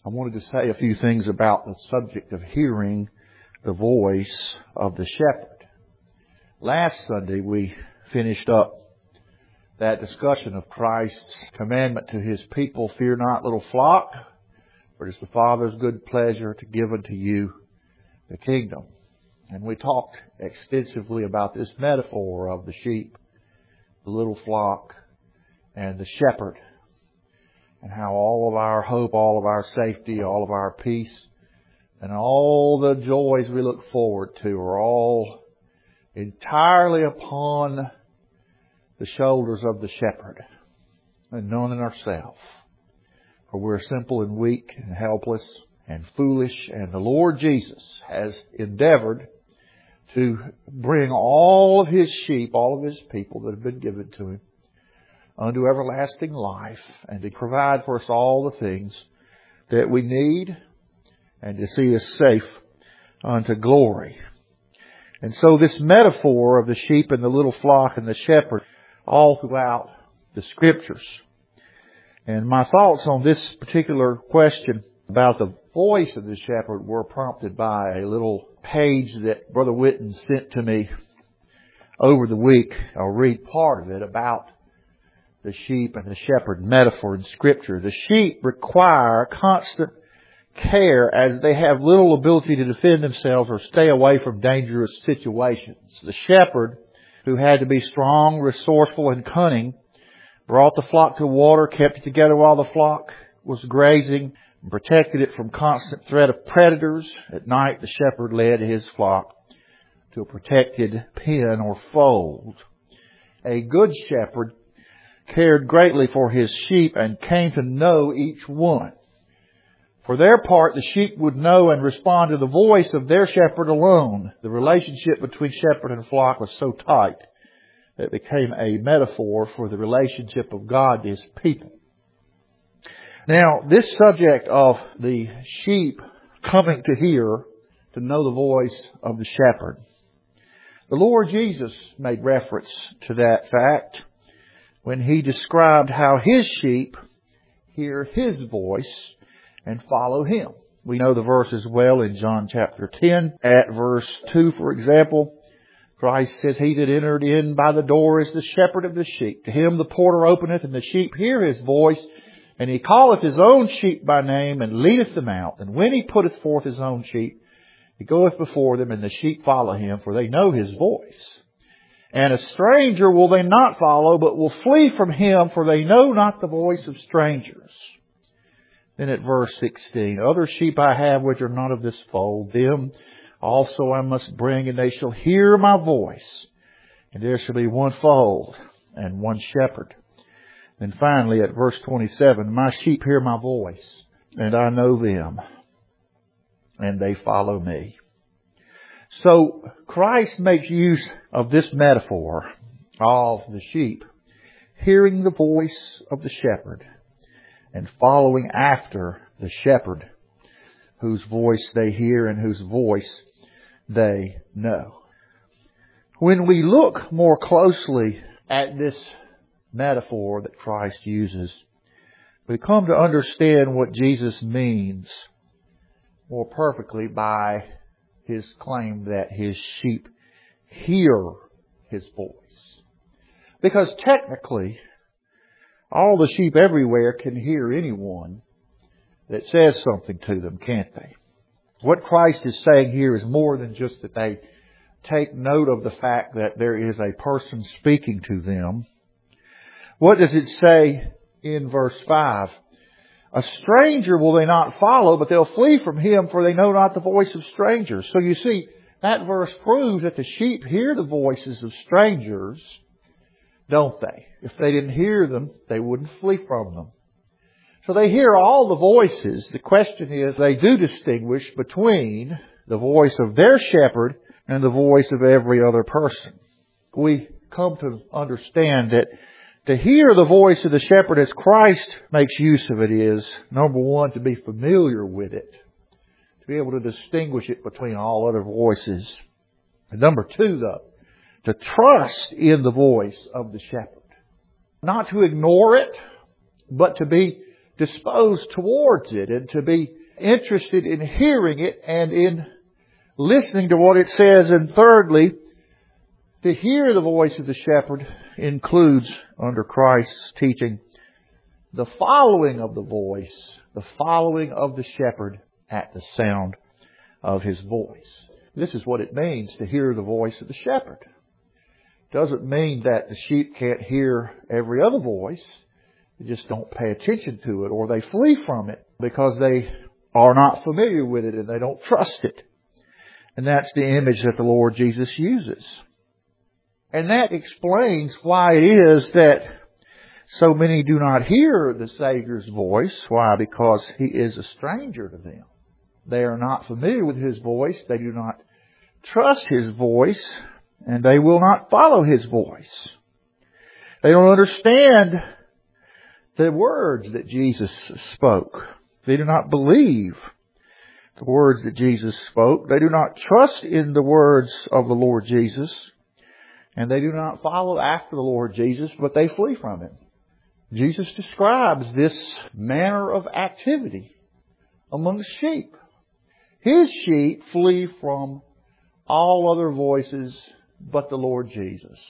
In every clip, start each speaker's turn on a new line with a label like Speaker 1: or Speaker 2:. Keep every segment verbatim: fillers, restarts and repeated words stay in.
Speaker 1: I wanted to say a few things about the subject of hearing the voice of the shepherd. Last Sunday we finished up that discussion of Christ's commandment to His people, "Fear not, little flock, for it is the Father's good pleasure to give unto you the kingdom." And we talked extensively about this metaphor of the sheep, the little flock, and the shepherd, and how all of our hope, all of our safety, all of our peace, and all the joys we look forward to are all entirely upon the shoulders of the shepherd, and none in ourselves. For we're simple and weak and helpless and foolish, and the Lord Jesus has endeavored to bring all of His sheep, all of His people that have been given to Him, unto everlasting life, and to provide for us all the things that we need, and to see us safe unto glory. And so this metaphor of the sheep and the little flock and the shepherd all throughout the Scriptures. And my thoughts on this particular question about the voice of the shepherd were prompted by a little page that Brother Whitten sent to me over the week. I'll read part of it about the sheep and the shepherd metaphor in Scripture. The sheep require constant care as they have little ability to defend themselves or stay away from dangerous situations. The shepherd, who had to be strong, resourceful, and cunning, brought the flock to water, kept it together while the flock was grazing, and protected it from constant threat of predators. At night, the shepherd led his flock to a protected pen or fold. A good shepherd cared greatly for his sheep and came to know each one. For their part, the sheep would know and respond to the voice of their shepherd alone. The relationship between shepherd and flock was so tight that it became a metaphor for the relationship of God to His people. Now, this subject of the sheep coming to hear, to know the voice of the shepherd, the Lord Jesus made reference to that fact when He described how His sheep hear His voice and follow Him. We know the verses well in John chapter ten. At verse two, for example, Christ says, "He that entered in by the door is the shepherd of the sheep. To him the porter openeth, and the sheep hear His voice. And He calleth His own sheep by name, and leadeth them out. And when He putteth forth His own sheep, He goeth before them, and the sheep follow Him, for they know His voice. And a stranger will they not follow, but will flee from him, for they know not the voice of strangers." Then at verse sixteen, "Other sheep I have which are not of this fold, them also I must bring, and they shall hear my voice. And there shall be one fold and one shepherd." And finally at verse twenty-seven, "My sheep hear my voice, and I know them, and they follow me." So Christ makes use of this metaphor of the sheep hearing the voice of the shepherd and following after the shepherd, whose voice they hear and whose voice they know. When we look more closely at this metaphor that Christ uses, we come to understand what Jesus means more perfectly by His claim that His sheep hear His voice. Because technically, all the sheep everywhere can hear anyone that says something to them, can't they? What Christ is saying here is more than just that they take note of the fact that there is a person speaking to them. What does it say in verse five? "A stranger will they not follow, but they'll flee from him, for they know not the voice of strangers." So you see, that verse proves that the sheep hear the voices of strangers, don't they? If they didn't hear them, they wouldn't flee from them. So they hear all the voices. The question is, they do distinguish between the voice of their shepherd and the voice of every other person. We come to understand that to hear the voice of the shepherd as Christ makes use of it is, number one, to be familiar with it, to be able to distinguish it between all other voices. And number two, though, to trust in the voice of the shepherd. Not to ignore it, but to be disposed towards it and to be interested in hearing it and in listening to what it says. And thirdly, to hear the voice of the shepherd includes, under Christ's teaching, the following of the voice, the following of the shepherd at the sound of his voice. This is what it means to hear the voice of the shepherd. It doesn't mean that the sheep can't hear every other voice. They just don't pay attention to it, or they flee from it because they are not familiar with it and they don't trust it. And that's the image that the Lord Jesus uses. And that explains why it is that so many do not hear the Savior's voice. Why? Because He is a stranger to them. They are not familiar with His voice. They do not trust His voice. And they will not follow His voice. They don't understand the words that Jesus spoke. They do not believe the words that Jesus spoke. They do not trust in the words of the Lord Jesus. And they do not follow after the Lord Jesus, but they flee from Him. Jesus describes this manner of activity among sheep. His sheep flee from all other voices but the Lord Jesus.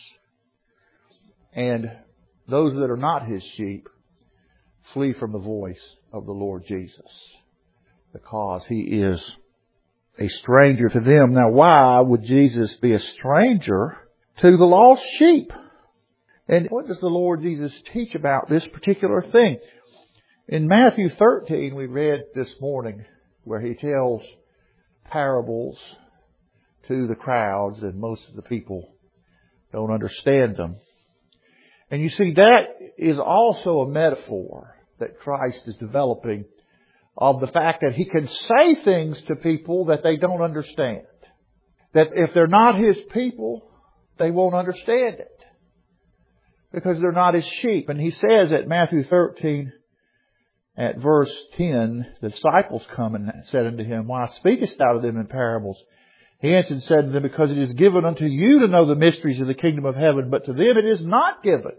Speaker 1: And those that are not His sheep flee from the voice of the Lord Jesus, because He is a stranger to them. Now, why would Jesus be a stranger to the lost sheep? And what does the Lord Jesus teach about this particular thing? In Matthew thirteen, we read this morning where He tells parables to the crowds, and most of the people don't understand them. And you see, that is also a metaphor that Christ is developing of the fact that He can say things to people that they don't understand. That if they're not His people, they won't understand it, because they're not His sheep. And He says at Matthew thirteen, at verse ten, the disciples come and said unto Him, Why speakest thou to them in parables? He answered and said to them, Because it is given unto you to know the mysteries of the kingdom of heaven, but to them it is not given.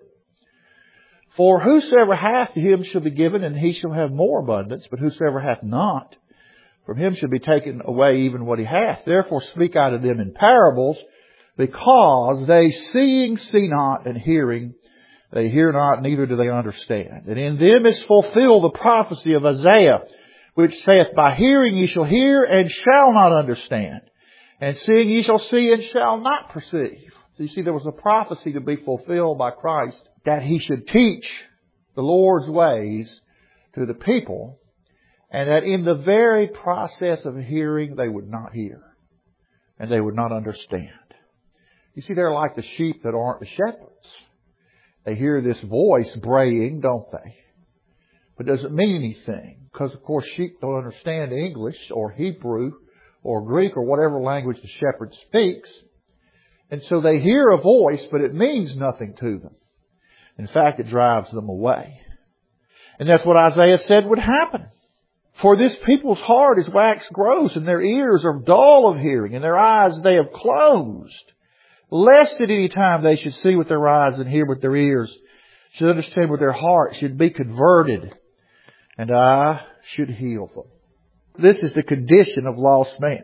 Speaker 1: For whosoever hath, to him shall be given, and he shall have more abundance. But whosoever hath not, from him shall be taken away even what he hath. Therefore speak I to them in parables, because they seeing see not, and hearing they hear not, neither do they understand. And in them is fulfilled the prophecy of Isaiah, which saith, By hearing ye shall hear, and shall not understand. And seeing ye shall see, and shall not perceive. So you see, there was a prophecy to be fulfilled by Christ, that He should teach the Lord's ways to the people, and that in the very process of hearing, they would not hear, and they would not understand. You see, they're like the sheep that aren't the shepherds. They hear this voice braying, don't they? But it doesn't mean anything, because of course sheep don't understand English or Hebrew or Greek or whatever language the shepherd speaks. And so they hear a voice, but it means nothing to them. In fact, it drives them away. And that's what Isaiah said would happen. For this people's heart is waxed gross, and their ears are dull of hearing, and their eyes they have closed, lest at any time they should see with their eyes and hear with their ears, should understand with their heart, should be converted, and I should heal them. This is the condition of lost man.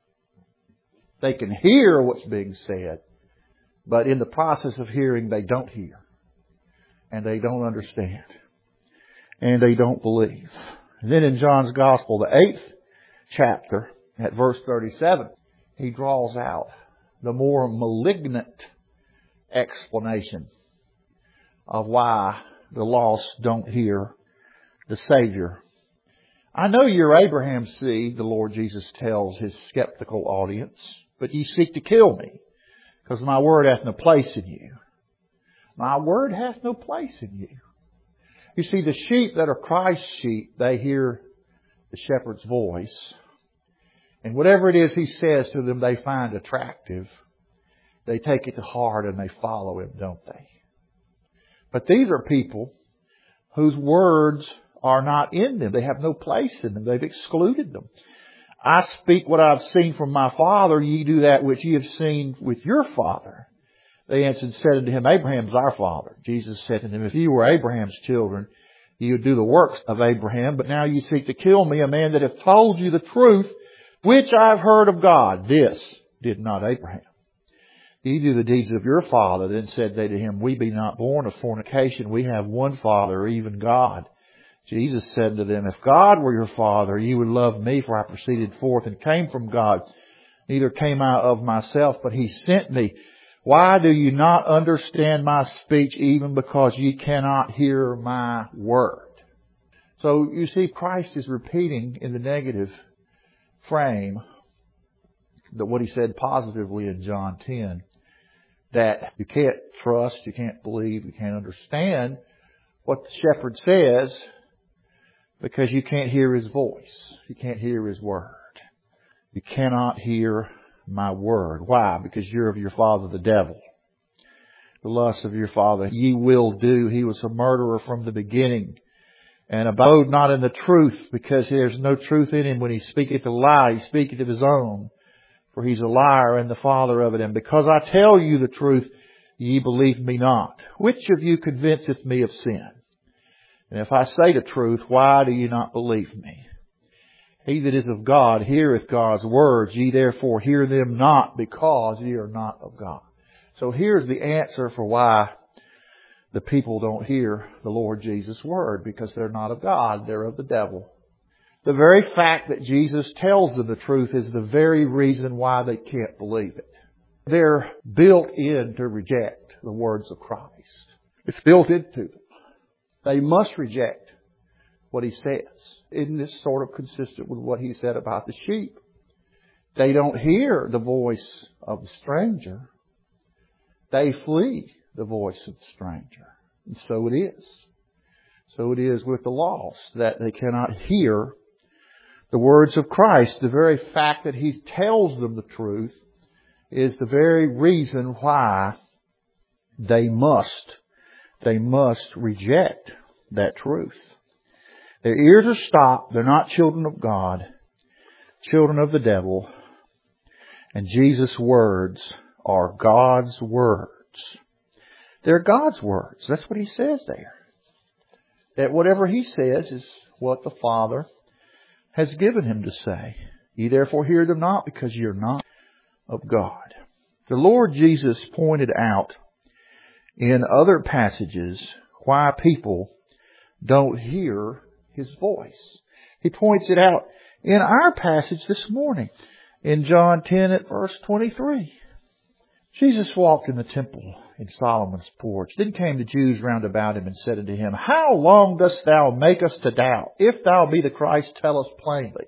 Speaker 1: They can hear what's being said, but in the process of hearing, they don't hear. And they don't understand. And they don't believe. And then in John's Gospel, the eighth chapter, at verse thirty-seven, he draws out the more malignant explanation of why the lost don't hear the Savior. I know you're Abraham's seed, the Lord Jesus tells His skeptical audience, but ye seek to kill me, because my word hath no place in you. My word hath no place in you. You see, the sheep that are Christ's sheep, they hear the shepherd's voice. And whatever it is He says to them, they find attractive. They take it to heart and they follow Him, don't they? But these are people whose words are not in them. They have no place in them. They've excluded them. I speak what I've seen from my Father. Ye do that which ye have seen with your father. They answered and said unto Him, Abraham's our father. Jesus said to them, If ye were Abraham's children, You would do the works of Abraham, but now you seek to kill me, a man that hath told you the truth, which I have heard of God. This did not Abraham. Ye do the deeds of your father. Then said they to him, We be not born of fornication. We have one Father, even God. Jesus said to them, If God were your Father, ye would love me, for I proceeded forth and came from God. Neither came I of myself, but He sent me. Why do you not understand my speech, even because ye cannot hear my word? So you see, Christ is repeating in the negative frame that what He said positively in John ten, that you can't trust, you can't believe, you can't understand what the shepherd says because you can't hear His voice. You can't hear His word. You cannot hear my word. Why? Because you're of your father the devil. The lust of your father ye will do. He was a murderer from the beginning, and abode not in the truth, because there's no truth in him. When he speaketh a lie, he speaketh of his own, for he's a liar and the father of it. And because I tell you the truth, ye believe me not. Which of you convinceth me of sin? And if I say the truth, why do ye not believe me? He that is of God heareth God's words. Ye therefore hear them not, because ye are not of God. So here's the answer for why the people don't hear the Lord Jesus' word. Because they're not of God. They're of the devil. The very fact that Jesus tells them the truth is the very reason why they can't believe it. They're built in to reject the words of Christ. It's built into them. They must reject what He says. Isn't this sort of consistent with what He said about the sheep? They don't hear the voice of the stranger. They flee the voice of the stranger. And so it is. So it is with the lost, that they cannot hear the words of Christ. The very fact that He tells them the truth is the very reason why they must, they must reject that truth. Their ears are stopped. They're not children of God, children of the devil. And Jesus' words are God's words. They're God's words. That's what He says there. That whatever He says is what the Father has given Him to say. Ye therefore hear them not, because ye are not of God. The Lord Jesus pointed out in other passages why people don't hear His voice. He points it out in our passage this morning in John ten at verse twenty-three. Jesus walked in the temple in Solomon's porch. Then came the Jews round about Him and said unto Him, How long dost Thou make us to doubt? If Thou be the Christ, tell us plainly.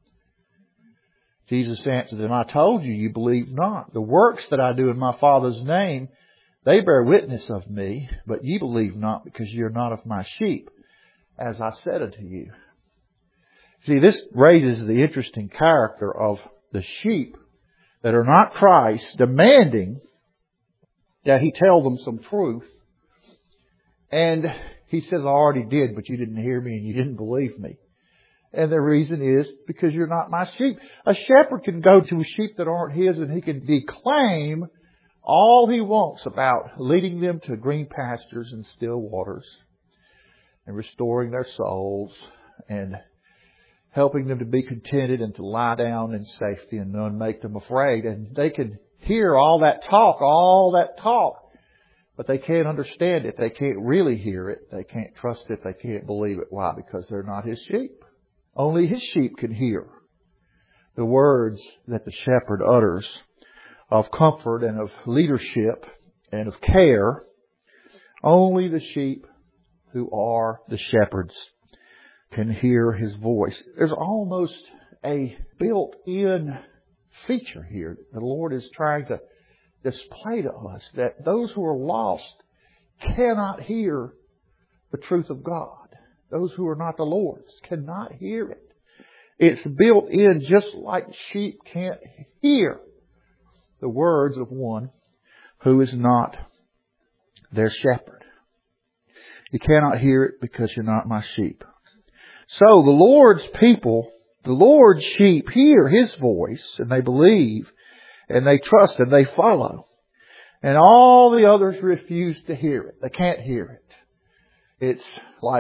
Speaker 1: Jesus answered them, I told you, you believe not. The works that I do in my Father's name, they bear witness of me, but ye believe not, because ye are not of my sheep, as I said unto you. See, this raises the interesting character of the sheep that are not Christ, demanding that He tell them some truth. And He says, I already did, but you didn't hear me and you didn't believe me. And the reason is because you're not my sheep. A shepherd can go to sheep that aren't his and he can declaim all he wants about leading them to green pastures and still waters and restoring their souls and helping them to be contented and to lie down in safety and none make them afraid. And they can hear all that talk, all that talk, but they can't understand it. They can't really hear it. They can't trust it. They can't believe it. Why? Because they're not His sheep. Only His sheep can hear the words that the shepherd utters of comfort and of leadership and of care. Only the sheep who are the shepherds can hear His voice. There's almost a built-in feature here that the Lord is trying to display to us, that those who are lost cannot hear the truth of God. Those who are not the Lord's cannot hear it. It's built in just like sheep can't hear the words of one who is not their shepherd. You cannot hear it because you're not my sheep. So the Lord's people, the Lord's sheep hear His voice and they believe and they trust and they follow. And all the others refuse to hear it. They can't hear it. It's like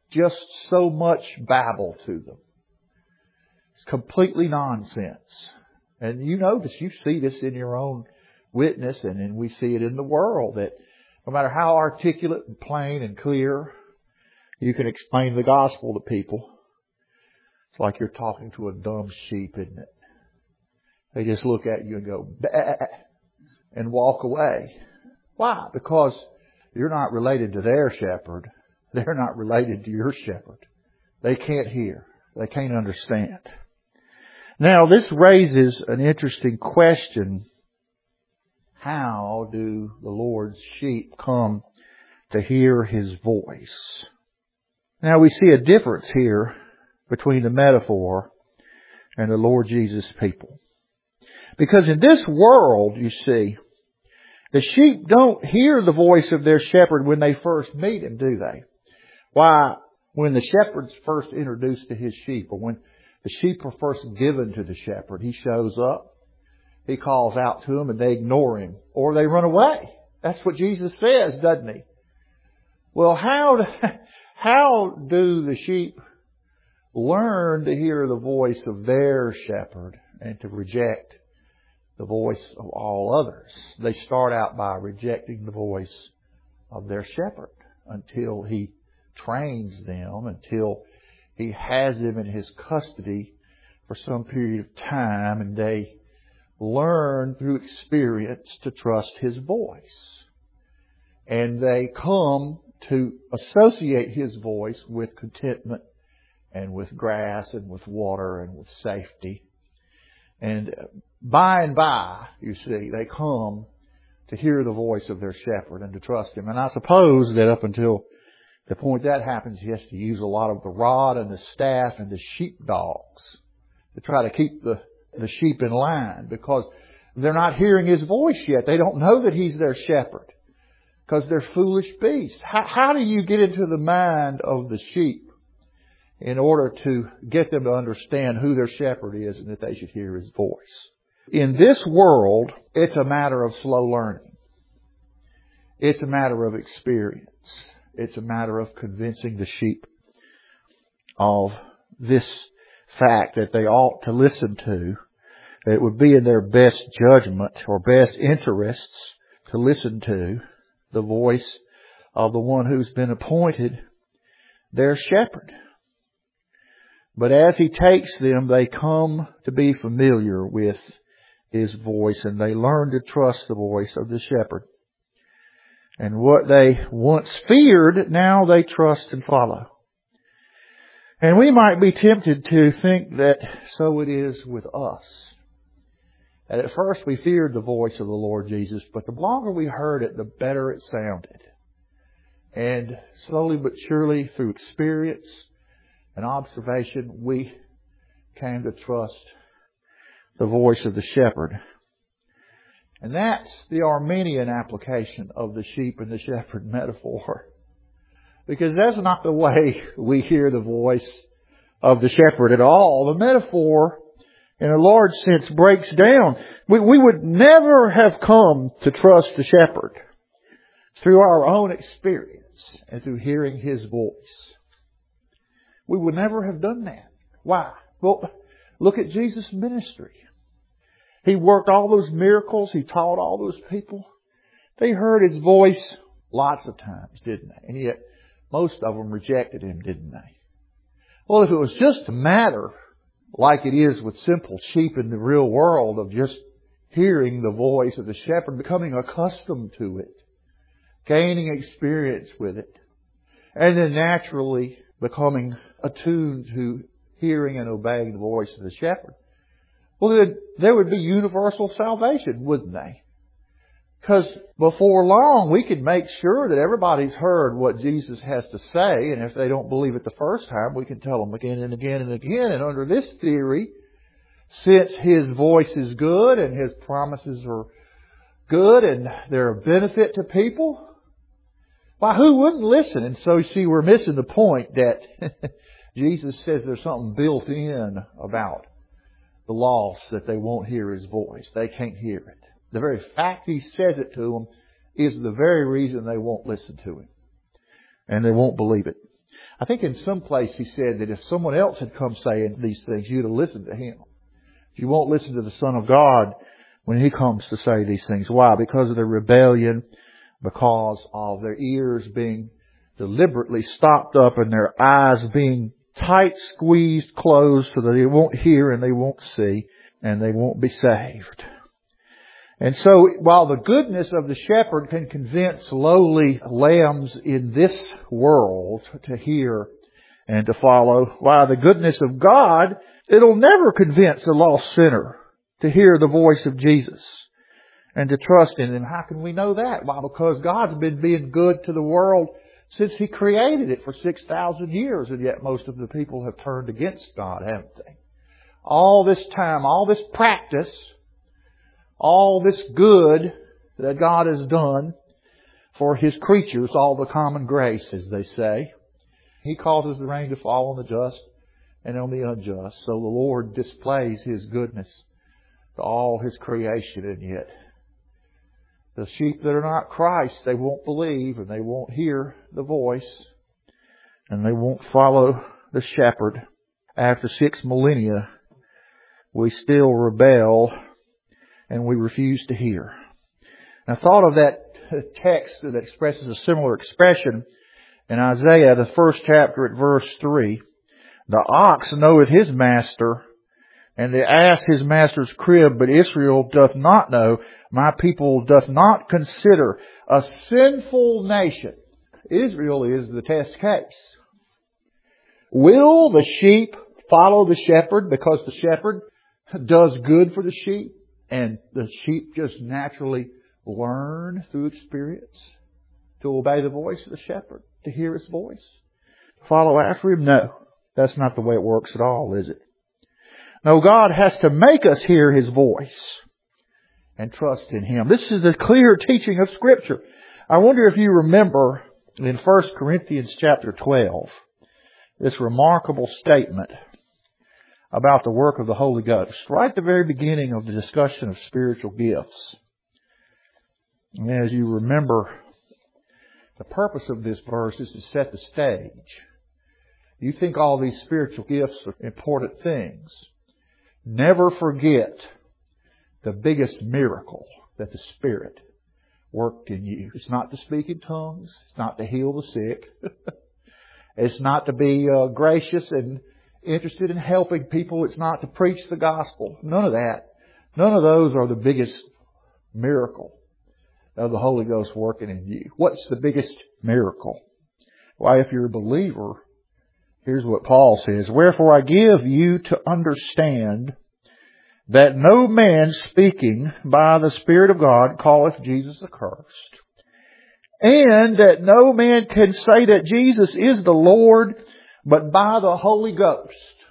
Speaker 1: just so much babble to them. It's completely nonsense. And you know this, you see this in your own witness, and then we see it in the world, that no matter how articulate and plain and clear you can explain the gospel to people, it's like you're talking to a dumb sheep, isn't it? They just look at you and go, bah, and walk away. Why? Because you're not related to their shepherd. They're not related to your shepherd. They can't hear. They can't understand. Now, this raises an interesting question. How do the Lord's sheep come to hear His voice? Now, we see a difference here between the metaphor and the Lord Jesus' people. Because in this world, you see, the sheep don't hear the voice of their shepherd when they first meet Him, do they? Why, when the shepherd's first introduced to his sheep, or when the sheep are first given to the shepherd, He shows up, He calls out to them, and they ignore Him, or they run away. That's what Jesus says, doesn't He? Well, how do, how do the sheep learn to hear the voice of their shepherd and to reject the voice of all others? They start out by rejecting the voice of their shepherd until He trains them, until He has them in His custody for some period of time, and they learn through experience to trust His voice. And they come to associate His voice with contentment and with grass and with water and with safety. And by and by, you see, they come to hear the voice of their shepherd and to trust Him. And I suppose that up until the point that happens, He has to use a lot of the rod and the staff and the sheepdogs to try to keep the, the sheep in line, because they're not hearing His voice yet. They don't know that He's their shepherd, because they're foolish beasts. How, how do you get into the mind of the sheep in order to get them to understand who their shepherd is and that they should hear His voice? In this world, it's a matter of slow learning. It's a matter of experience. It's a matter of convincing the sheep of this fact that they ought to listen to. That it would be in their best judgment or best interests to listen to the voice of the one who's been appointed their shepherd. But as He takes them, they come to be familiar with His voice, and they learn to trust the voice of the shepherd. And what they once feared, now they trust and follow. And we might be tempted to think that so it is with us. And at first we feared the voice of the Lord Jesus, but the longer we heard it, the better it sounded. And slowly but surely, through experience and observation, we came to trust the voice of the shepherd. And that's the Arminian application of the sheep and the shepherd metaphor. Because that's not the way we hear the voice of the shepherd at all. The metaphor, in a large sense, breaks down. We, we would never have come to trust the shepherd through our own experience and through hearing His voice. We would never have done that. Why? Well, look at Jesus' ministry. He worked all those miracles. He taught all those people. They heard His voice lots of times, didn't they? And yet, most of them rejected Him, didn't they? Well, if it was just a matter, like it is with simple sheep in the real world, of just hearing the voice of the shepherd, becoming accustomed to it, gaining experience with it, and then naturally becoming attuned to hearing and obeying the voice of the shepherd, well, then there would be universal salvation, wouldn't they? Because before long, we could make sure that everybody's heard what Jesus has to say. And if they don't believe it the first time, we can tell them again and again and again. And under this theory, since His voice is good and His promises are good and they're a benefit to people, why, who wouldn't listen? And so, see, we're missing the point that Jesus says there's something built in about the lost, that they won't hear His voice. They can't hear it. The very fact He says it to them is the very reason they won't listen to Him. And they won't believe it. I think in some place he said that if someone else had come saying these things, you'd have listened to him. You won't listen to the Son of God when he comes to say these things. Why? Because of their rebellion, because of their ears being deliberately stopped up and their eyes being tight squeezed closed so that they won't hear and they won't see and they won't be saved. And so while the goodness of the shepherd can convince lowly lambs in this world to hear and to follow, while the goodness of God, it'll never convince a lost sinner to hear the voice of Jesus and to trust in Him. How can we know that? Why? Because God's been being good to the world since He created it for six thousand years, and yet most of the people have turned against God, haven't they? All this time, all this practice, all this good that God has done for His creatures, all the common grace, as they say. He causes the rain to fall on the just and on the unjust. So the Lord displays His goodness to all His creation, and yet the sheep that are not Christ, they won't believe and they won't hear the voice and they won't follow the shepherd. After six millennia, we still rebel and we refuse to hear. I thought of that text that expresses a similar expression in Isaiah, the first chapter at verse three. The ox knoweth his master, and the ass his master's crib, but Israel doth not know. My people doth not consider. A sinful nation. Israel is the test case. Will the sheep follow the shepherd because the shepherd does good for the sheep? And the sheep just naturally learn through experience to obey the voice of the shepherd, to hear His voice, follow after Him? No, that's not the way it works at all, is it? No, God has to make us hear His voice and trust in Him. This is the clear teaching of Scripture. I wonder if you remember in First Corinthians chapter twelve, this remarkable statement about the work of the Holy Ghost, right at the very beginning of the discussion of spiritual gifts. And as you remember, the purpose of this verse is to set the stage. You think all these spiritual gifts are important things. Never forget the biggest miracle that the Spirit worked in you. It's not to speak in tongues. It's not to heal the sick. It's not to be uh, gracious and interested in helping people. It's not to preach the gospel. None of that. None of those are the biggest miracle of the Holy Ghost working in you. What's the biggest miracle? Why, if you're a believer, here's what Paul says. Wherefore I give you to understand that no man speaking by the Spirit of God calleth Jesus accursed, and that no man can say that Jesus is the Lord but by the Holy Ghost.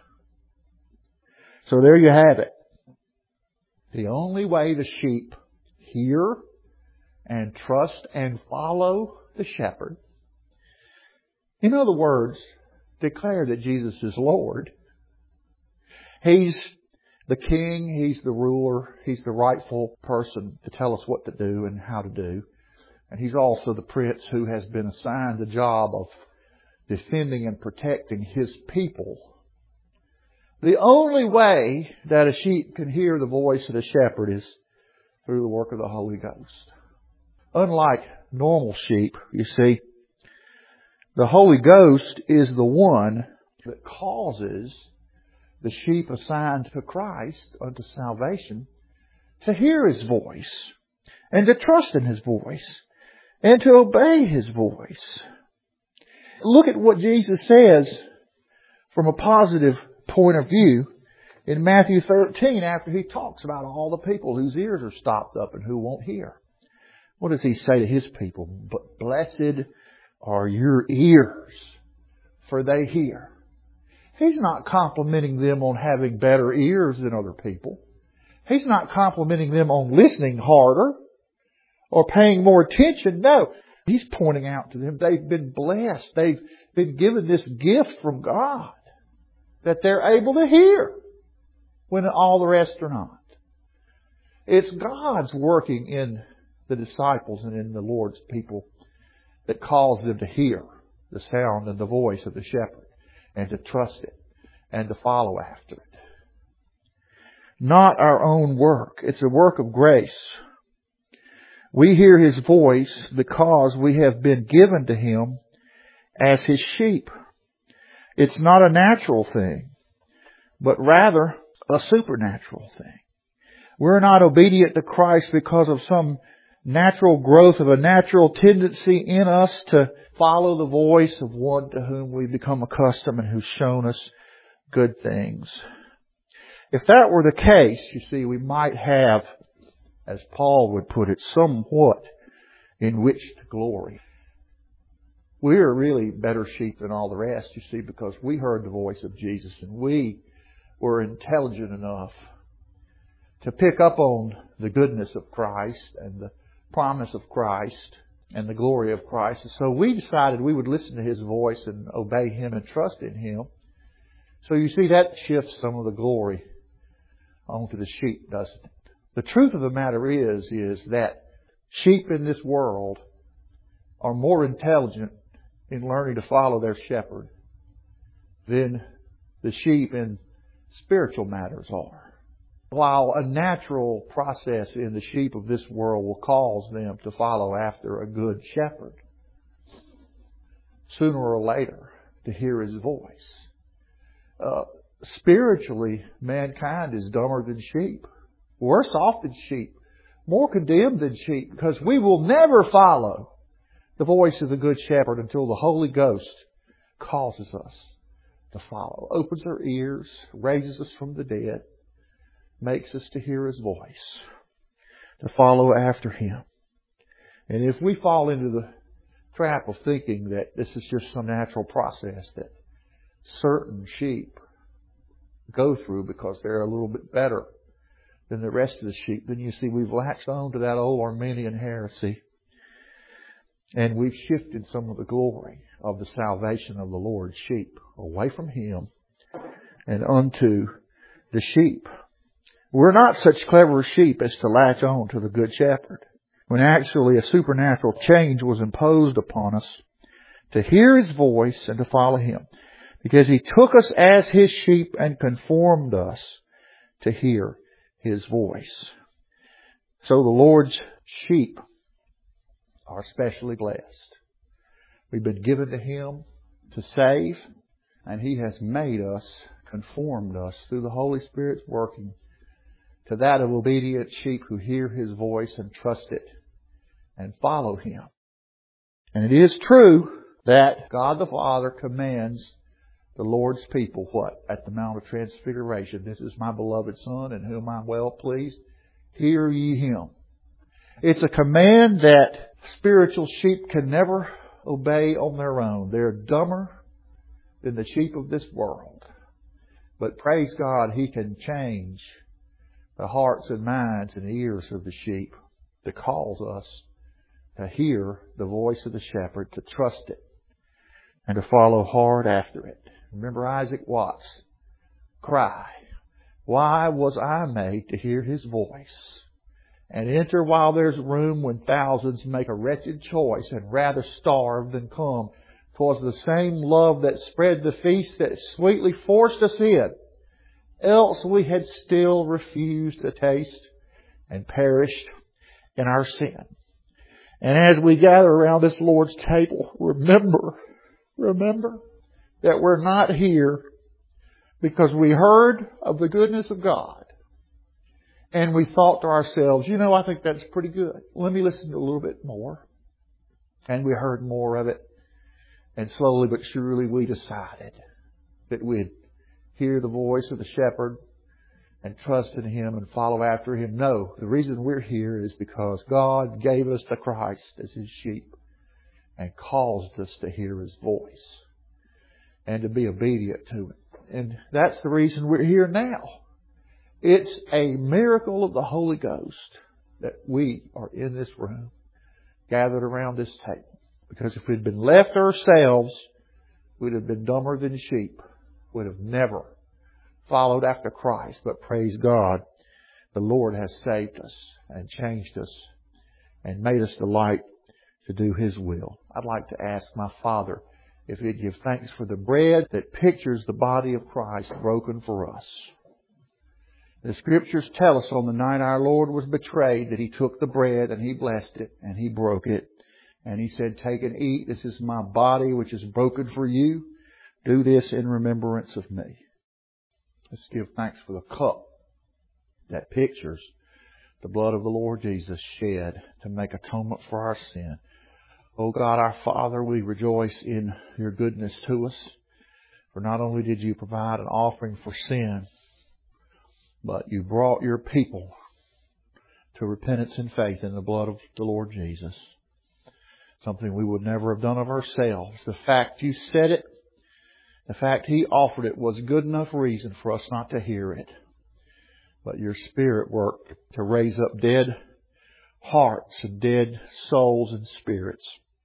Speaker 1: So there you have it. The only way the sheep hear and trust and follow the shepherd, in other words, declare that Jesus is Lord. He's the king, He's the ruler, He's the rightful person to tell us what to do and how to do. And He's also the prince who has been assigned the job of defending and protecting His people. The only way that a sheep can hear the voice of the shepherd is through the work of the Holy Ghost. Unlike normal sheep, you see, the Holy Ghost is the one that causes the sheep assigned to Christ unto salvation to hear His voice and to trust in His voice and to obey His voice. Look at what Jesus says from a positive point of view in Matthew thirteen after He talks about all the people whose ears are stopped up and who won't hear. What does He say to His people? But blessed are your ears, for they hear. He's not complimenting them on having better ears than other people. He's not complimenting them on listening harder or paying more attention. No, He's pointing out to them they've been blessed. They've been given this gift from God that they're able to hear when all the rest are not. It's God's working in the disciples and in the Lord's people that calls them to hear the sound and the voice of the shepherd, and to trust it, and to follow after it. Not our own work. It's a work of grace. We hear His voice because we have been given to Him as His sheep. It's not a natural thing, but rather a supernatural thing. We're not obedient to Christ because of some natural growth of a natural tendency in us to follow the voice of one to whom we've become accustomed and who's shown us good things. If that were the case, you see, we might have, as Paul would put it, somewhat in which to glory. We're really better sheep than all the rest, you see, because we heard the voice of Jesus and we were intelligent enough to pick up on the goodness of Christ and the promise of Christ and the glory of Christ. And so we decided we would listen to His voice and obey Him and trust in Him. So you see, that shifts some of the glory onto the sheep, doesn't it? The truth of the matter is, is that sheep in this world are more intelligent in learning to follow their shepherd than the sheep in spiritual matters are. While a natural process in the sheep of this world will cause them to follow after a good shepherd, sooner or later, to hear His voice. Uh, spiritually, mankind is dumber than sheep. Worse off than sheep. More condemned than sheep, because we will never follow the voice of the Good Shepherd until the Holy Ghost causes us to follow. Opens our ears, raises us from the dead, makes us to hear His voice, to follow after Him. And if we fall into the trap of thinking that this is just some natural process that certain sheep go through because they're a little bit better than the rest of the sheep, then you see we've latched on to that old Arminian heresy. And we've shifted some of the glory of the salvation of the Lord's sheep away from Him and unto the sheep. We're not such clever sheep as to latch on to the Good Shepherd, when actually a supernatural change was imposed upon us to hear His voice and to follow Him, because He took us as His sheep and conformed us to hear His voice. So the Lord's sheep are especially blessed. We've been given to Him to save, and He has made us, conformed us through the Holy Spirit's working to that of obedient sheep who hear His voice and trust it and follow Him. And it is true that God the Father commands the Lord's people what? At the Mount of Transfiguration. This is my beloved Son in whom I'm well pleased. Hear ye Him. It's a command that spiritual sheep can never obey on their own. They're dumber than the sheep of this world. But praise God, He can change the hearts and minds and ears of the sheep to cause us to hear the voice of the shepherd, to trust it, and to follow hard after it. Remember Isaac Watts' cry, "Why was I made to hear His voice and enter while there's room when thousands make a wretched choice and rather starve than come? 'Twas the same love that spread the feast that sweetly forced us in. Else we had still refused to taste and perished in our sin." And as we gather around this Lord's table, remember, remember that we're not here because we heard of the goodness of God and we thought to ourselves, you know, I think that's pretty good. Let me listen to a little bit more. And we heard more of it. And slowly but surely we decided that we'd hear the voice of the shepherd and trust in Him and follow after Him. No, the reason we're here is because God gave us to Christ as His sheep and caused us to hear His voice and to be obedient to it. And that's the reason we're here now. It's a miracle of the Holy Ghost that we are in this room, gathered around this table. Because if we'd been left ourselves, we'd have been dumber than sheep. We'd have never followed after Christ. But praise God, the Lord has saved us and changed us and made us the light to do His will. I'd like to ask my Father if we'd give thanks for the bread that pictures the body of Christ broken for us. The Scriptures tell us on the night our Lord was betrayed that He took the bread and He blessed it and He broke it. And He said, take and eat. This is my body which is broken for you. Do this in remembrance of me. Let's give thanks for the cup that pictures the blood of the Lord Jesus shed to make atonement for our sin. Oh God, our Father, we rejoice in Your goodness to us. For not only did You provide an offering for sin, but You brought Your people to repentance and faith in the blood of the Lord Jesus. Something we would never have done of ourselves. The fact You said it, the fact He offered it was good enough reason for us not to hear it. But Your Spirit worked to raise up dead hearts and dead souls and spirits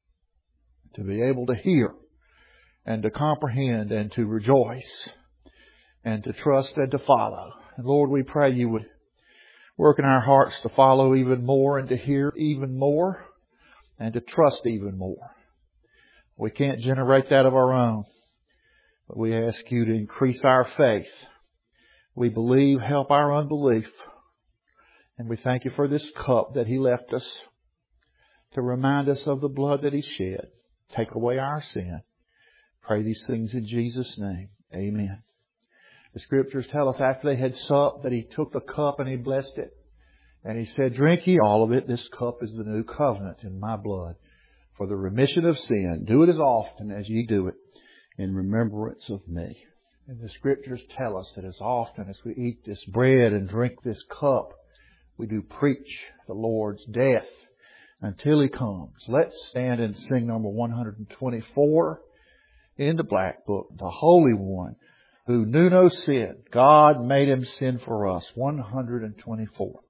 Speaker 1: to be able to hear and to comprehend and to rejoice and to trust and to follow. And Lord, we pray You would work in our hearts to follow even more and to hear even more and to trust even more. We can't generate that of our own, but we ask You to increase our faith. We believe, help our unbelief. And we thank You for this cup that He left us to remind us of the blood that He shed. Take away our sin. Pray these things in Jesus' name. Amen. The Scriptures tell us after they had supped that He took the cup and He blessed it. And He said, drink ye all of it. This cup is the new covenant in my blood for the remission of sin. Do it as often as ye do it in remembrance of me. And the Scriptures tell us that as often as we eat this bread and drink this cup, we do preach the Lord's death until He comes. Let's stand and sing number one twenty-four in the Black Book, the Holy One who knew no sin. God made Him sin for us. one twenty-four.